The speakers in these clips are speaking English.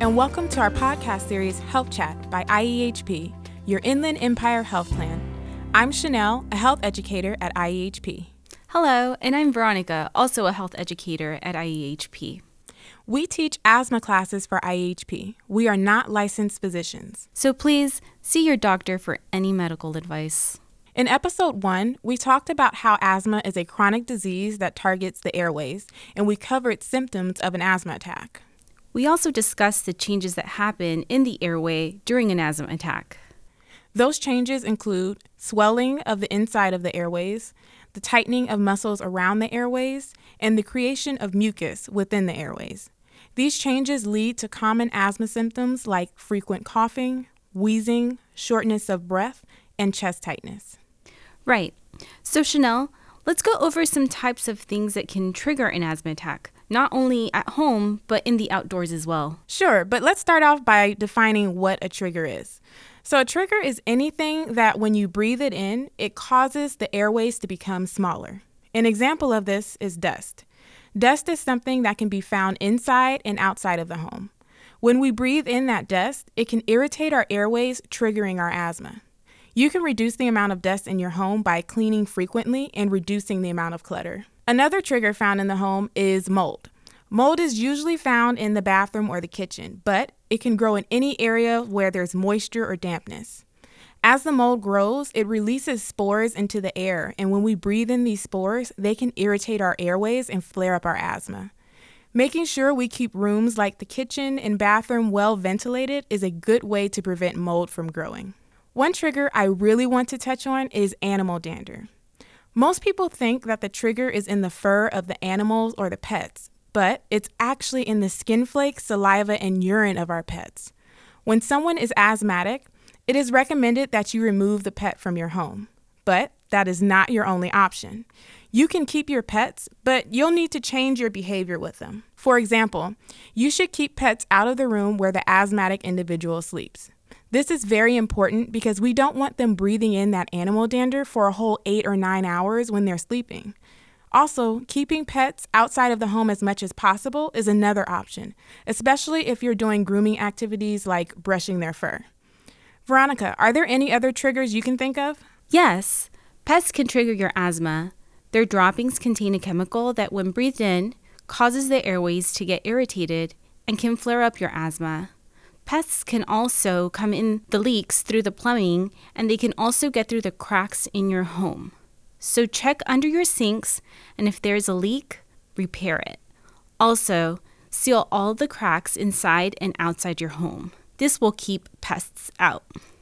and welcome to our podcast series, Health Chat by IEHP, your Inland Empire Health Plan. I'm Chanel, a health educator at IEHP. Hello, and I'm Veronica, also a health educator at IEHP. We teach asthma classes for IEHP. We are not licensed physicians. So please see your doctor for any medical advice. In episode 1, we talked about how asthma is a chronic disease that targets the airways, and we covered symptoms of an asthma attack. We also discussed the changes that happen in the airway during an asthma attack. Those changes include swelling of the inside of the airways, the tightening of muscles around the airways, and the creation of mucus within the airways. These changes lead to common asthma symptoms like frequent coughing, wheezing, shortness of breath, and chest tightness. Right. So Chanel, let's go over some types of things that can trigger an asthma attack, not only at home, but in the outdoors as well. Sure, but let's start off by defining what a trigger is. So a trigger is anything that when you breathe it in, it causes the airways to become smaller. An example of this is dust. Dust is something that can be found inside and outside of the home. When we breathe in that dust, it can irritate our airways, triggering our asthma. You can reduce the amount of dust in your home by cleaning frequently and reducing the amount of clutter. Another trigger found in the home is mold. Mold is usually found in the bathroom or the kitchen, but it can grow in any area where there's moisture or dampness. As the mold grows, it releases spores into the air, and when we breathe in these spores, they can irritate our airways and flare up our asthma. Making sure we keep rooms like the kitchen and bathroom well ventilated is a good way to prevent mold from growing. One trigger I really want to touch on is animal dander. Most people think that the trigger is in the fur of the animals or the pets, but it's actually in the skin flakes, saliva, and urine of our pets. When someone is asthmatic, it is recommended that you remove the pet from your home, but that is not your only option. You can keep your pets, but you'll need to change your behavior with them. For example, you should keep pets out of the room where the asthmatic individual sleeps. This is very important because we don't want them breathing in that animal dander for a whole 8 or 9 hours when they're sleeping. Also, keeping pets outside of the home as much as possible is another option, especially if you're doing grooming activities like brushing their fur. Veronica, are there any other triggers you can think of? Yes, pests can trigger your asthma. Their droppings contain a chemical that, when breathed in, causes the airways to get irritated and can flare up your asthma. Pests can also come in the leaks through the plumbing, and they can also get through the cracks in your home. So check under your sinks, and if there's a leak, repair it. Also, seal all the cracks inside and outside your home. This will keep pests out.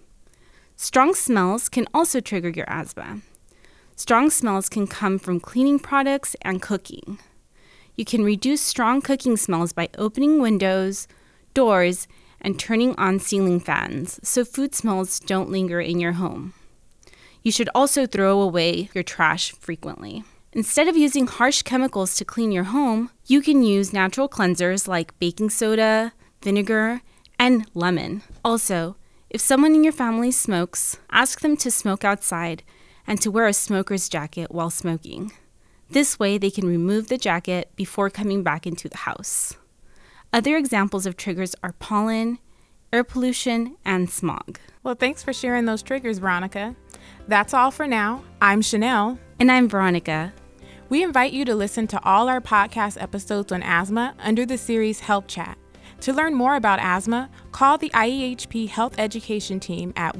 Strong smells can also trigger your asthma. Strong smells can come from cleaning products and cooking. You can reduce strong cooking smells by opening windows, doors, and turning on ceiling fans so food smells don't linger in your home. You should also throw away your trash frequently. Instead of using harsh chemicals to clean your home, you can use natural cleansers like baking soda, vinegar, and lemon. Also, if someone in your family smokes, ask them to smoke outside and to wear a smoker's jacket while smoking. This way, they can remove the jacket before coming back into the house. Other examples of triggers are pollen, air pollution, and smog. Well, thanks for sharing those triggers, Veronica. That's all for now. I'm Chanel. And I'm Veronica. We invite you to listen to all our podcast episodes on asthma under the series Health Chat. To learn more about asthma, call the IEHP Health Education Team at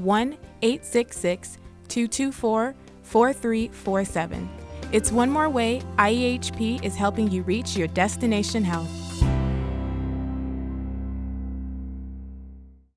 1-866-224-4347. It's one more way IEHP is helping you reach your destination health.